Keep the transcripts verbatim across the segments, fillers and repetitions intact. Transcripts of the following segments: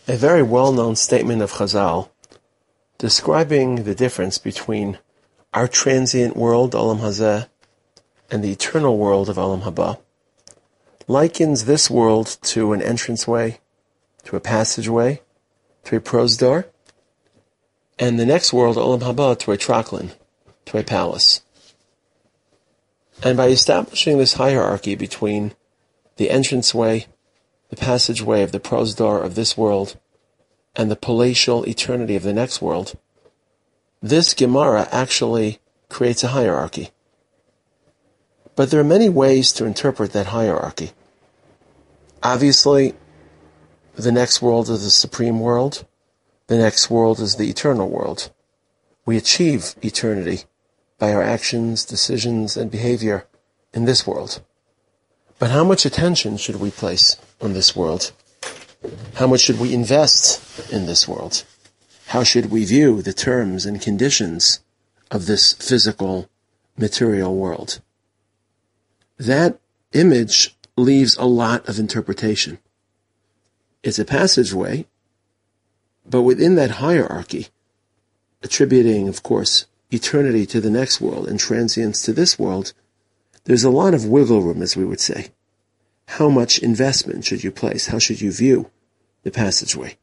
a very well-known statement of Chazal describing the difference between our transient world, Olam Hazeh, and the eternal world of Olam Haba, likens this world to an entranceway, to a passageway, to a prosdor, and the next world, Olam Haba, to a trachlin, to a palace. And by establishing this hierarchy between the entranceway, the passageway of the prosdor of this world, and the palatial eternity of the next world, this Gemara actually creates a hierarchy. But there are many ways to interpret that hierarchy. Obviously, the next world is the supreme world. The next world is the eternal world. We achieve eternity by our actions, decisions, and behavior in this world. But how much attention should we place on this world? How much should we invest in this world? How should we view the terms and conditions of this physical, material world? That image leaves a lot of interpretation. It's a passageway, but within that hierarchy, attributing, of course, eternity to the next world and transience to this world, there's a lot of wiggle room, as we would say. How much investment should you place? How should you view the passageway?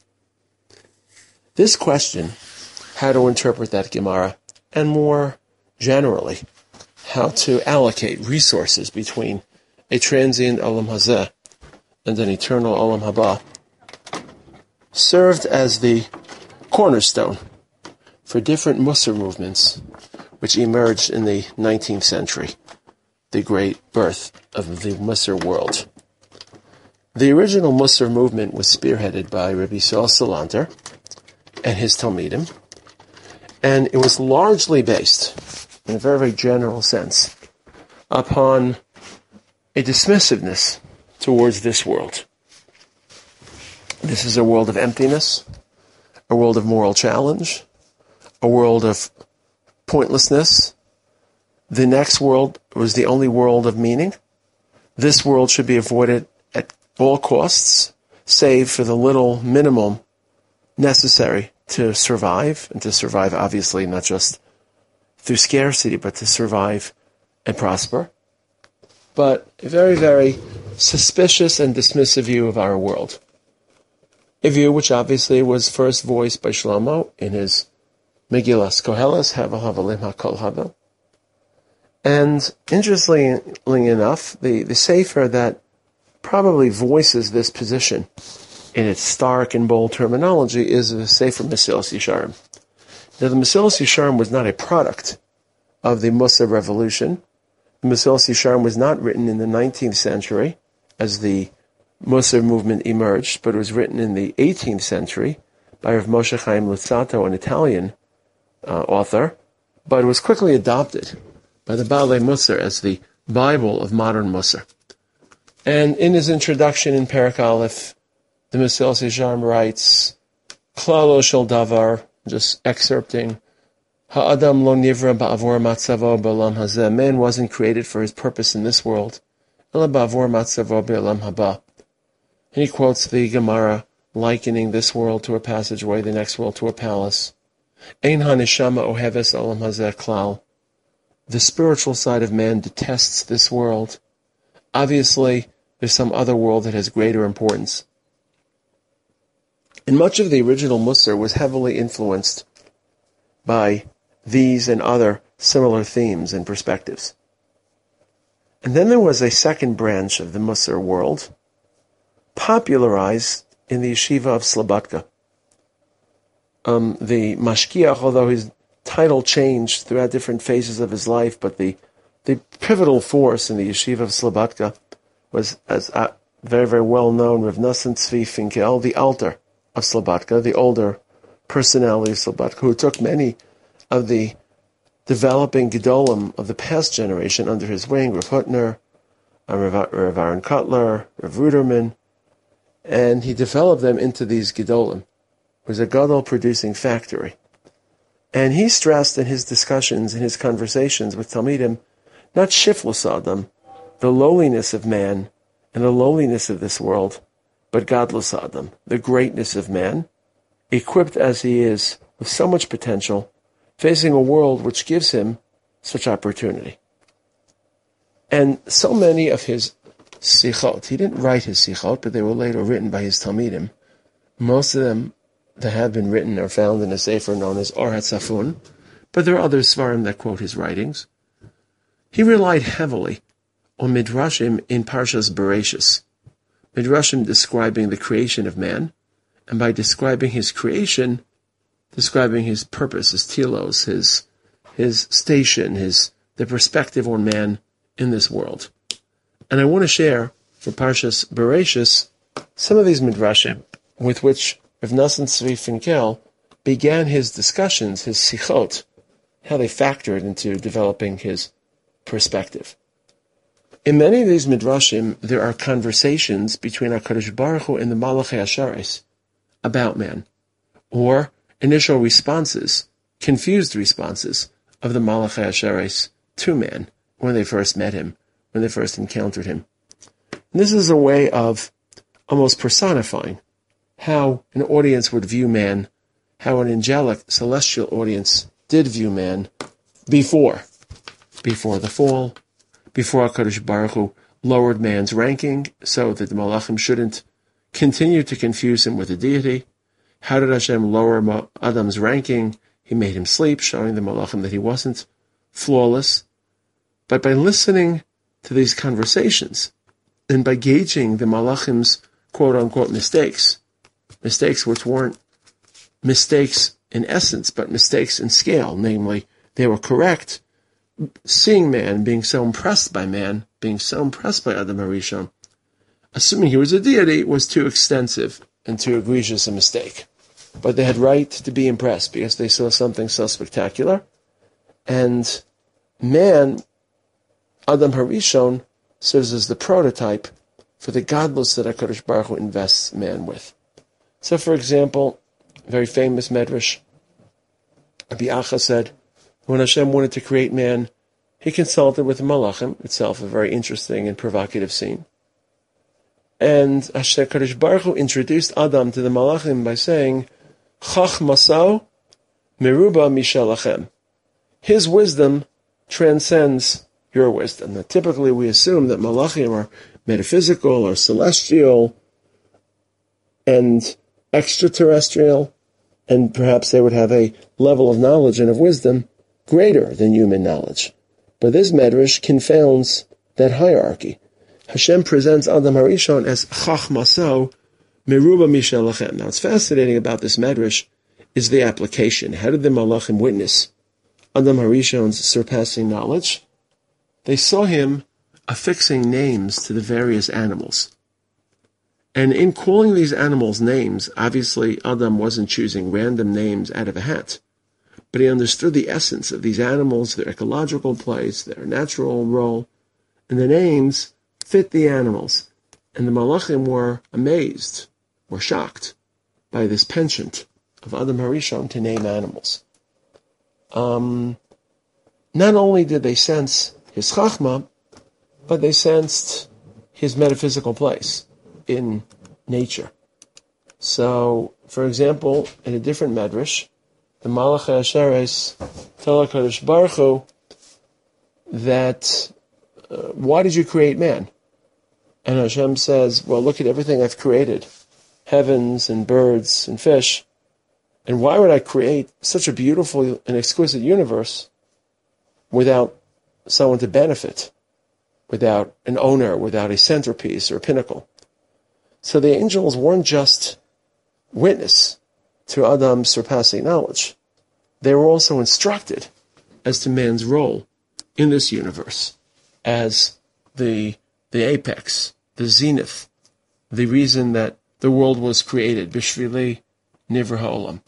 This question, how to interpret that Gemara, and more generally, how to allocate resources between a transient Olam Hazeh and an eternal Olam Haba, served as the cornerstone for different Musar movements which emerged in the nineteenth century, the great birth of the Musar world. The original Musar movement was spearheaded by Rabbi Yisrael Salanter and his Talmidim, and it was largely based, in a very, very general sense, upon a dismissiveness towards this world. This is a world of emptiness, a world of moral challenge, a world of pointlessness. The next world was the only world of meaning. This world should be avoided at all costs, save for the little minimum necessary to survive, and to survive obviously not just through scarcity, but to survive and prosper. But a very, very suspicious and dismissive view of our world. A view which obviously was first voiced by Shlomo in his Megillas Koheles, Havel Havalim HaKol Havel. And interestingly enough, the, the Sefer that probably voices this position in its stark and bold terminology is the Sefer Mesilas Yesharim. Now, the Mesilas Yesharim was not a product of the Musar revolution. The Mesilas Yesharim was not written in the nineteenth century as the Musar movement emerged, but it was written in the eighteenth century by Rav Moshe Chaim Luzzatto, an Italian uh, author, but it was quickly adopted by the Baalei Musar as the Bible of modern Musar. And in his introduction in Perek Aleph, the Mesilas Yesharim writes, Klalo shel davar, just excerpting, Ha'adam lo nivra ba'avor matzavo ba'olam hazeh. Man wasn't created for his purpose in this world, ela ba'avor matzavo ba'olam haba. And he quotes the Gemara, likening this world to a passageway, the next world to a palace. Ein haneshama oheves olam hazeh klal. The spiritual side of man detests this world. Obviously, there's some other world that has greater importance. And much of the original Musar was heavily influenced by these and other similar themes and perspectives. And then there was a second branch of the Musar world, popularized in the yeshiva of Slobodka. Um, the Mashkiach, although his title changed throughout different phases of his life, but the, the pivotal force in the yeshiva of Slobodka was, as uh, very, very well known, Rav Nosson Tzvi Finkel, the alter of Slobodka, the older personality of Slobodka, who took many of the developing Gedolim of the past generation under his wing, Rav Hutner, Rav, Rav Aaron Kotler, Rav Ruderman, and he developed them into these Gedolim. It was a Gadol producing factory. And he stressed in his discussions, in his conversations with Talmidim, not shiflus adam, the lowliness of man and the lowliness of this world, but godless Adam, the greatness of man, equipped as he is with so much potential, facing a world which gives him such opportunity. And so many of his sichot, he didn't write his sichot, but they were later written by his Talmidim. Most of them that have been written are found in a sefer known as Or HaTzafun, but there are other svarim that quote his writings. He relied heavily on midrashim in Parshas Bereshis, midrashim describing the creation of man, and by describing his creation, describing his purpose, his telos, his his station, his the perspective on man in this world. And I want to share for Parshas Bereshis some of these midrashim with which Rav Nosson Tzvi Finkel began his discussions, his sichot, how they factored into developing his perspective. In many of these midrashim, there are conversations between HaKadosh Baruch Hu and the Malachei Hasharis about man, or initial responses, confused responses of the Malachei Hasharis to man when they first met him, when they first encountered him. And this is a way of almost personifying how an audience would view man, how an angelic, celestial audience did view man before, before the fall, before HaKadosh Baruch Hu lowered man's ranking so that the Malachim shouldn't continue to confuse him with the deity. How did Hashem lower Adam's ranking? He made him sleep, showing the Malachim that he wasn't flawless. But by listening to these conversations, and by gauging the Malachim's quote-unquote mistakes, mistakes which weren't mistakes in essence, but mistakes in scale, namely, they were correct, seeing man, being so impressed by man, being so impressed by Adam HaRishon, assuming he was a deity, was too extensive and too egregious a mistake. But they had right to be impressed because they saw something so spectacular. And man, Adam HaRishon, serves as the prototype for the godless that HaKadosh Baruch Hu invests man with. So, for example, very famous medrash, Rabbi Acha said, when Hashem wanted to create man, he consulted with the Malachim, itself a very interesting and provocative scene. And Hashem Kadosh Baruch Hu introduced Adam to the Malachim by saying, Chach Masao Meruba Mishalachem. His wisdom transcends your wisdom. Now, typically we assume that Malachim are metaphysical or celestial and extraterrestrial, and perhaps they would have a level of knowledge and of wisdom greater than human knowledge. But this medrash confounds that hierarchy. Hashem presents Adam HaRishon as Chach Masao Meruba Mishalachem. Now, what's fascinating about this medrash is the application. How did the Malachim witness Adam HaRishon's surpassing knowledge? They saw him affixing names to the various animals. And in calling these animals names, obviously Adam wasn't choosing random names out of a hat, but he understood the essence of these animals, their ecological place, their natural role, and the names fit the animals. And the Malachim were amazed, were shocked by this penchant of Adam HaRishon to name animals. Um, not only did they sense his chachma, but they sensed his metaphysical place in nature. So, for example, in a different medrash, the Malachei Hasharis tell HaKadosh Baruch Hu that, uh, why did you create man? And Hashem says, well, look at everything I've created, heavens and birds and fish, and why would I create such a beautiful and exquisite universe without someone to benefit, without an owner, without a centerpiece or a pinnacle? So the angels weren't just witness to Adam's surpassing knowledge. They were also instructed as to man's role in this universe as the the apex, the zenith, the reason that the world was created, Bishvili Nivra Ha'olam.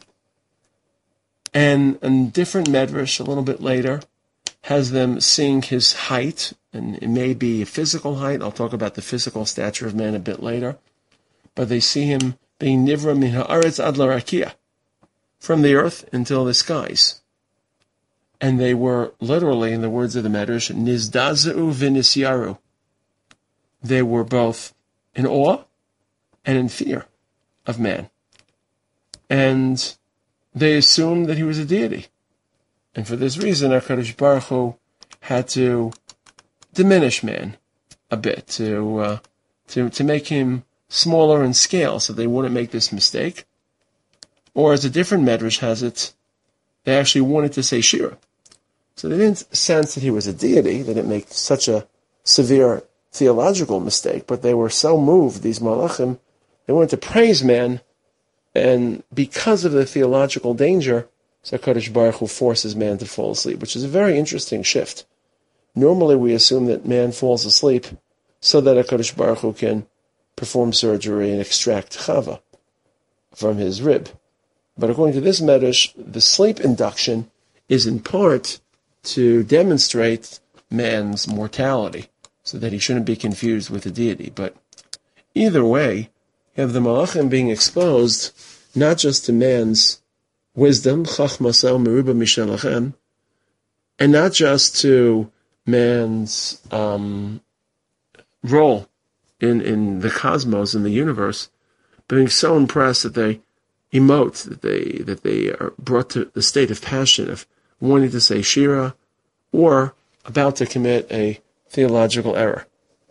And a different medrash, a little bit later, has them seeing his height, and it may be a physical height. I'll talk about the physical stature of man a bit later. But they see him being Nivra Min Ha'aretz Ad L'Rakia, from the earth until the skies. And they were literally, in the words of the Medrash, Nizdazeu V'Nisyaru. They were both in awe and in fear of man. And they assumed that he was a deity. And for this reason, HaKadosh Baruch Hu had to diminish man a bit, to, uh, to, to make him smaller in scale so they wouldn't make this mistake. Or as a different medrash has it, they actually wanted to say Shira. So they didn't sense that he was a deity. They didn't make such a severe theological mistake, but they were so moved, these malachim, they wanted to praise man, and because of the theological danger, so HaKadosh Baruch Hu forces man to fall asleep, which is a very interesting shift. Normally we assume that man falls asleep so that HaKadosh Baruch Hu can perform surgery and extract chava from his rib. But according to this medrash, the sleep induction is in part to demonstrate man's mortality, so that he shouldn't be confused with a deity. But either way, you have the malachim being exposed not just to man's wisdom, chachmasel meruba mishalachem, and not just to man's um, role in, in the cosmos, in the universe, but being so impressed that they emote, that they that they are brought to the state of passion of wanting to say Shira, or about to commit a theological error.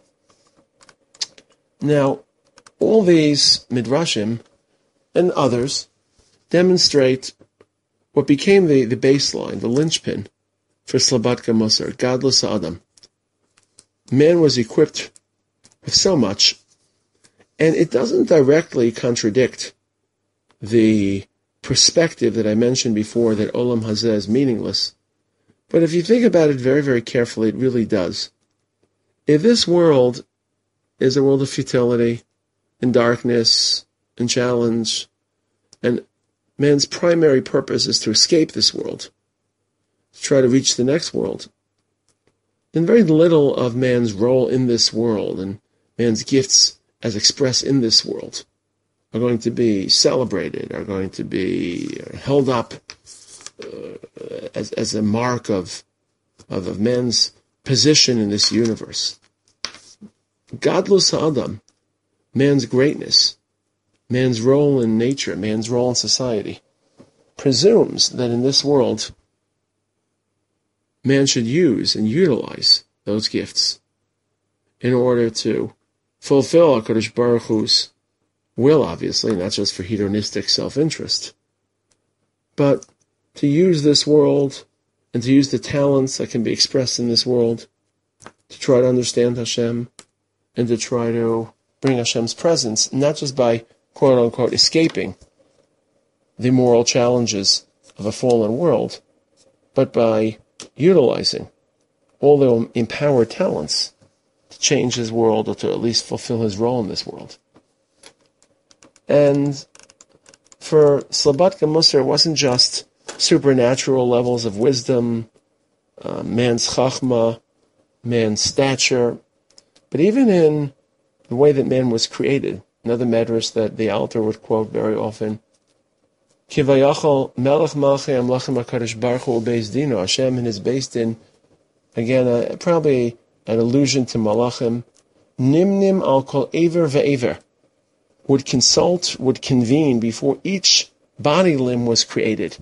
Now, all these midrashim and others demonstrate what became the, the baseline, the linchpin for Slabatka Musar, Gadlus Adam. Man was equipped with so much, and it doesn't directly contradict the perspective that I mentioned before that Olam Hazeh is meaningless. But if you think about it very, very carefully, it really does. If this world is a world of futility and darkness and challenge, and man's primary purpose is to escape this world, to try to reach the next world, then very little of man's role in this world and man's gifts as expressed in this world are going to be celebrated, are going to be held up uh, as as a mark of, of of man's position in this universe. Gadlus Ha'adam, man's greatness, man's role in nature, man's role in society, presumes that in this world man should use and utilize those gifts in order to fulfill HaKadosh Baruch Hu's will, obviously, not just for hedonistic self-interest, but to use this world and to use the talents that can be expressed in this world to try to understand Hashem and to try to bring Hashem's presence, not just by, quote-unquote, escaping the moral challenges of a fallen world, but by utilizing all the empowered talents to change his world or to at least fulfill his role in this world. And for Slabatka Musar, it wasn't just supernatural levels of wisdom, uh, man's chachma, man's stature, but even in the way that man was created. Another medrash that the Alter would quote very often, Kivayachol melech malchei amlachim HaKadosh Baruch Hu ubeis dino, Hashem and his beis din, again, uh, probably an allusion to malachim, nimnim al kol aver ve'aver, would consult, would convene before each body limb was created.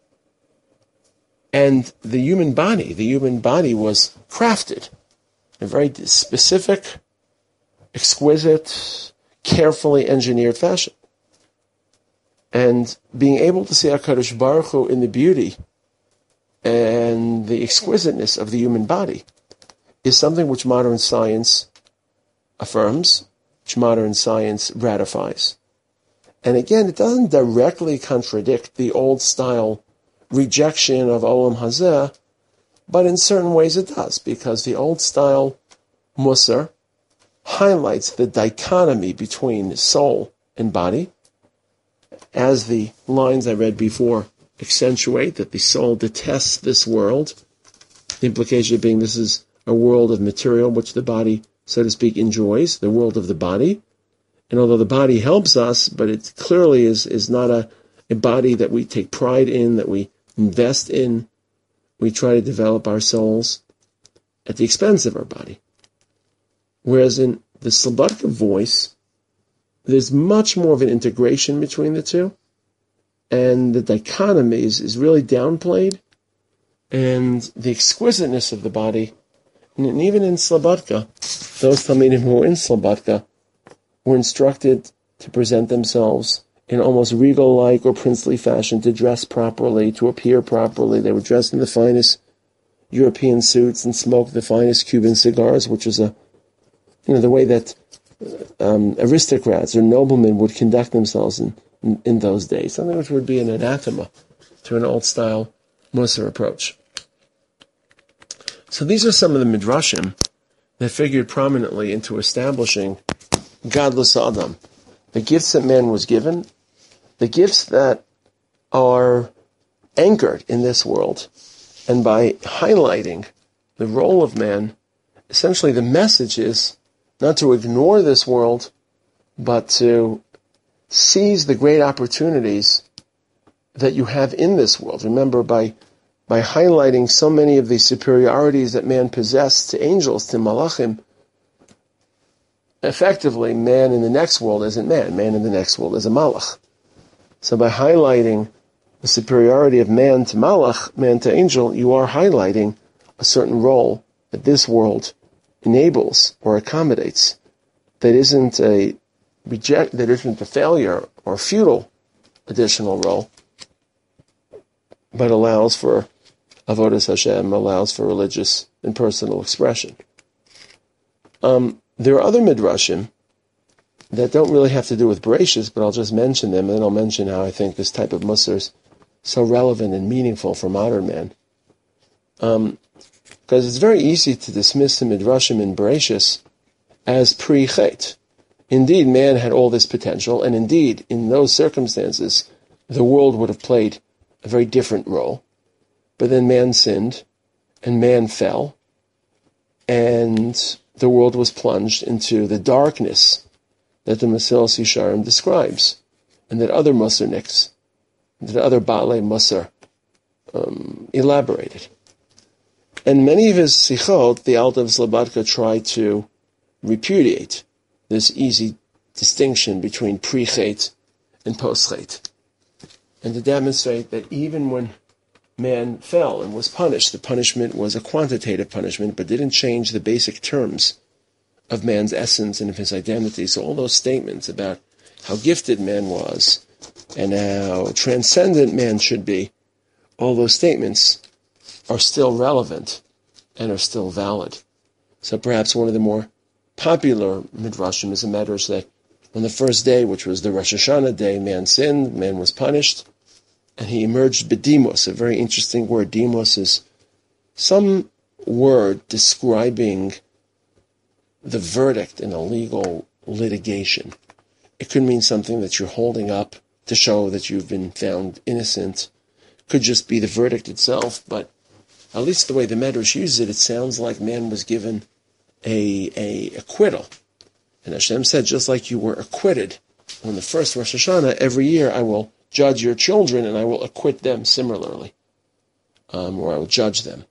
And the human body, the human body was crafted in a very specific, exquisite, carefully engineered fashion. And being able to see HaKadosh Baruch Hu in the beauty and the exquisiteness of the human body is something which modern science affirms, which modern science ratifies. And again, it doesn't directly contradict the old style rejection of Olam Hazeh, but in certain ways it does, because the old style Musar highlights the dichotomy between soul and body, as the lines I read before accentuate, that the soul detests this world, the implication being this is a world of material which the body, so to speak, enjoys, the world of the body. And although the body helps us, but it clearly is, is not a, a body that we take pride in, that we invest in. We try to develop our souls at the expense of our body. Whereas in the Slabatka voice, there's much more of an integration between the two, and the dichotomies is really downplayed, and the exquisiteness of the body, and even in Slobodka, those Talmidim who were in Slobodka were instructed to present themselves in almost regal-like or princely fashion, to dress properly, to appear properly. They were dressed in the finest European suits and smoked the finest Cuban cigars, which is a, you know, the way that um, aristocrats or noblemen would conduct themselves in, in, in those days, something which would be an anathema to an old-style Musar approach. So these are some of the midrashim that figured prominently into establishing Gadlus Adam, the gifts that man was given, the gifts that are anchored in this world, and by highlighting the role of man, essentially the message is not to ignore this world, but to seize the great opportunities that you have in this world. Remember, by by highlighting so many of the superiorities that man possessed to angels, to malachim, effectively, man in the next world isn't man. Man in the next world is a malach. So by highlighting the superiority of man to malach, man to angel, you are highlighting a certain role that this world enables or accommodates, that isn't a reject, that isn't a failure or futile additional role, but allows for avodas Hashem, allows for religious and personal expression. Um, there are other midrashim that don't really have to do with Bereshis, but I'll just mention them, and then I'll mention how I think this type of musar is so relevant and meaningful for modern man. Um, because it's very easy to dismiss the midrashim in Bereshis as pre-chet. Indeed, man had all this potential, and indeed, in those circumstances, the world would have played a very different role. But then man sinned, and man fell, and the world was plunged into the darkness that the Mesilas Yesharim describes, and that other Musarniks, that other Baalei Musar, um, elaborated. And many of his sichot, the Alter of Slobodka tried to repudiate this easy distinction between pre-chet and post-chet, and to demonstrate that even when man fell and was punished, the punishment was a quantitative punishment, but didn't change the basic terms of man's essence and of his identity. So all those statements about how gifted man was and how transcendent man should be, all those statements are still relevant and are still valid. So perhaps one of the more popular midrashim is a midrash that on the first day, which was the Rosh Hashanah day, man sinned, man was punished, and he emerged bedimos. A very interesting word. Demos is some word describing the verdict in a legal litigation. It could mean something that you're holding up to show that you've been found innocent. Could just be the verdict itself, but at least the way the Medrash uses it, it sounds like man was given a, a acquittal. And Hashem said, just like you were acquitted on the first Rosh Hashanah, every year I will judge your children and I will acquit them similarly, um, or I will judge them.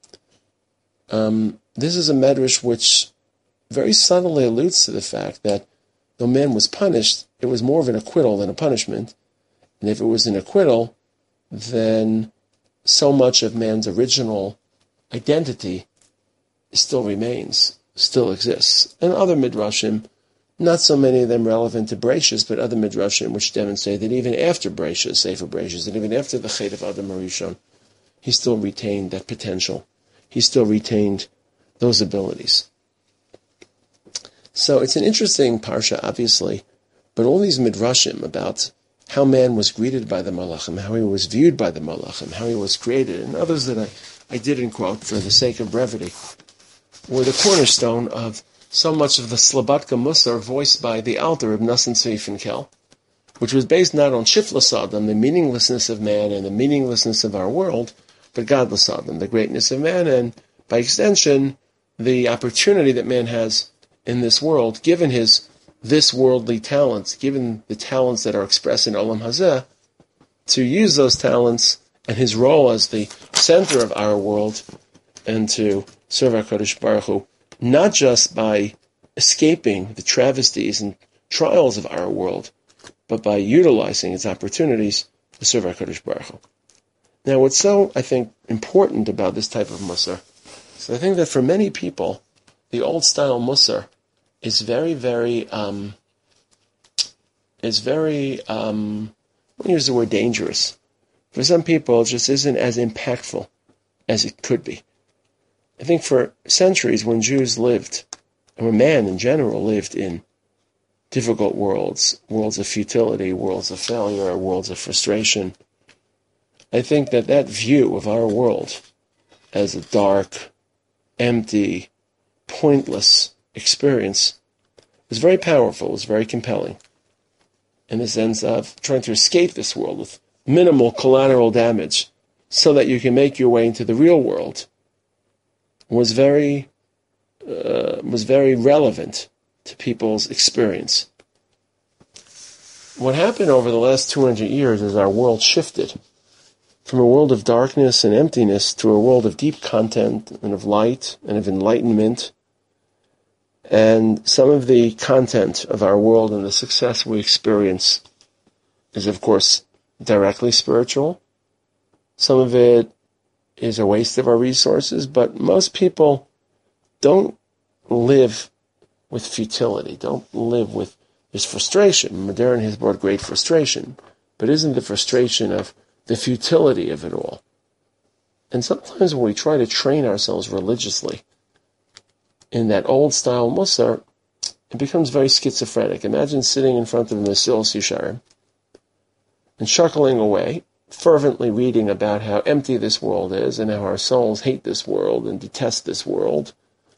Um, this is a Medrash which very subtly alludes to the fact that though man was punished, it was more of an acquittal than a punishment. And if it was an acquittal, then so much of man's original identity still remains, still exists. And other midrashim, not so many of them relevant to Bereshis, but other midrashim which demonstrate that even after Bereshis, Sefer Bereshis, and even after the Chet of Adam HaRishon, he still retained that potential. He still retained those abilities. So it's an interesting parsha, obviously, but all these midrashim about how man was greeted by the malachim, how he was viewed by the malachim, how he was created, and others that I, I didn't quote for the sake of brevity, were the cornerstone of so much of the Slobodka Musar voiced by the Alter of Nosson Tzvi Finkel, which was based not on Shiflas Adam, the meaninglessness of man and the meaninglessness of our world, but Gadlus Adam, the greatness of man, and by extension, the opportunity that man has in this world, given his this worldly talents, given the talents that are expressed in Olam Hazeh, to use those talents and his role as the center of our world, and to serve HaKadosh Baruch Hu, not just by escaping the travesties and trials of our world, but by utilizing its opportunities to serve HaKadosh Baruch Hu. Now, what's so, I think, important about this type of Musar, is I think that for many people, the old-style Musar is very, very, um, is very, um, I won't use the word dangerous. For some people, it just isn't as impactful as it could be. I think for centuries, when Jews lived, or man in general lived in difficult worlds, worlds of futility, worlds of failure, worlds of frustration, I think that that view of our world as a dark, empty, pointless experience was very powerful, was very compelling, in the sense of trying to escape this world with minimal collateral damage so that you can make your way into the real world was very uh, was very relevant to people's experience. What happened over the last two hundred years is our world shifted from a world of darkness and emptiness to a world of deep content and of light and of enlightenment. And some of the content of our world and the success we experience is, of course, directly spiritual. Some of it is a waste of our resources, but most people don't live with futility, don't live with this frustration. Modern has brought great frustration, but isn't the frustration of the futility of it all. And sometimes when we try to train ourselves religiously in that old-style Musar, it becomes very schizophrenic. Imagine sitting in front of Mesilas Yesharim and chuckling away, fervently reading about how empty this world is and how our souls hate this world and detest this world.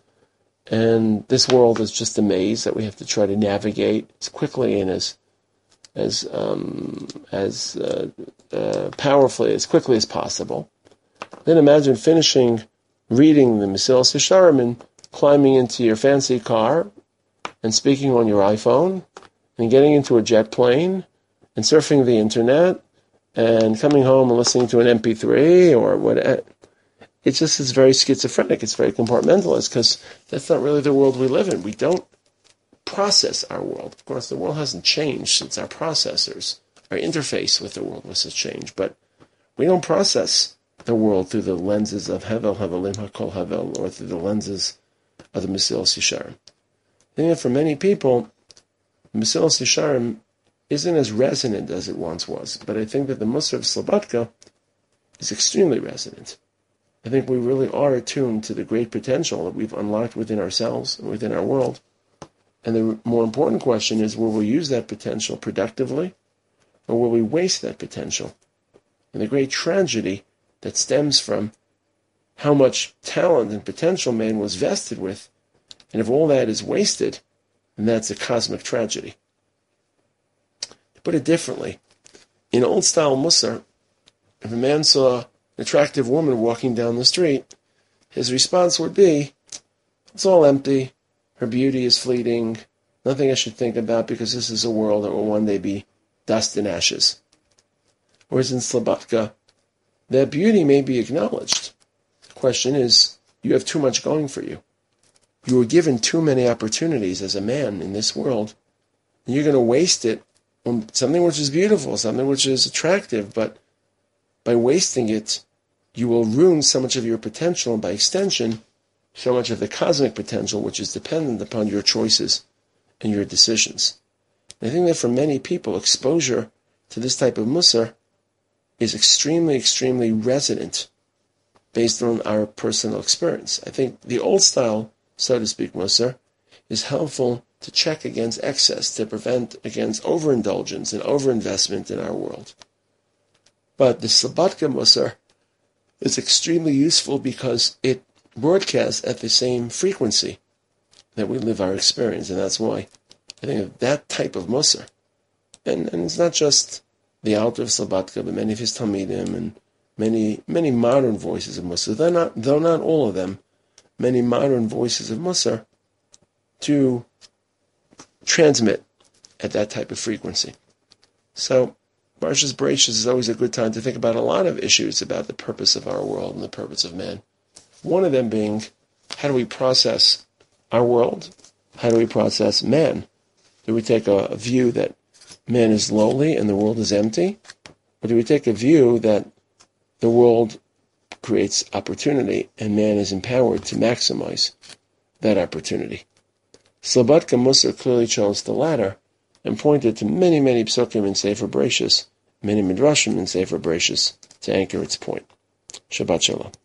And this world is just a maze that we have to try to navigate as quickly and as as um, as uh, uh, powerfully, as quickly as possible. Then imagine finishing reading the Mesilas Yesharim and climbing into your fancy car and speaking on your iPhone and getting into a jet plane and surfing the internet and coming home and listening to an M P three or whatever. It just is very schizophrenic. It's very compartmentalized because that's not really the world we live in. We don't process our world. Of course, the world hasn't changed since our processors, our interface with the world was changed, but we don't process the world through the lenses of Hevel, Hevelim, HaKol Hevel, or through the lenses of the Mesilas Yesharim. I think that for many people, Mesilas Yesharim isn't as resonant as it once was, but I think that the Musar of Slobodka is extremely resonant. I think we really are attuned to the great potential that we've unlocked within ourselves and within our world. And the more important question is, will we use that potential productively, or will we waste that potential? And the great tragedy that stems from how much talent and potential man was vested with, and if all that is wasted, then that's a cosmic tragedy. To put it differently, in old-style Musar, if a man saw an attractive woman walking down the street, his response would be, it's all empty, her beauty is fleeting, nothing I should think about because this is a world that will one day be dust and ashes. Whereas in Slobodka, that beauty may be acknowledged. The question is, you have too much going for you. You were given too many opportunities as a man in this world, and you're going to waste it on something which is beautiful, something which is attractive, but by wasting it, you will ruin so much of your potential, and by extension, so much of the cosmic potential, which is dependent upon your choices and your decisions. And I think that for many people, exposure to this type of Musar is extremely, extremely resonant based on our personal experience. I think the old style, so to speak, Musar, is helpful to check against excess, to prevent against overindulgence and overinvestment in our world. But the Slobodka Musar is extremely useful because it broadcasts at the same frequency that we live our experience, and that's why I think of that type of Musar. And, and it's not just the Alter of Slobodka, but many of his Talmidim and many many modern voices of Musar, though not, though not all of them, many modern voices of Musar to transmit at that type of frequency. So Parshas Bereishis is always a good time to think about a lot of issues about the purpose of our world and the purpose of man. One of them being, how do we process our world? How do we process man? Do we take a, a view that man is lowly and the world is empty? Or do we take a view that the world creates opportunity and man is empowered to maximize that opportunity? Slobodka Musar clearly chose the latter and pointed to many, many psukim in Sefer Bereshis, many midrashim in Sefer Bereshis to anchor its point. Shabbat Shalom.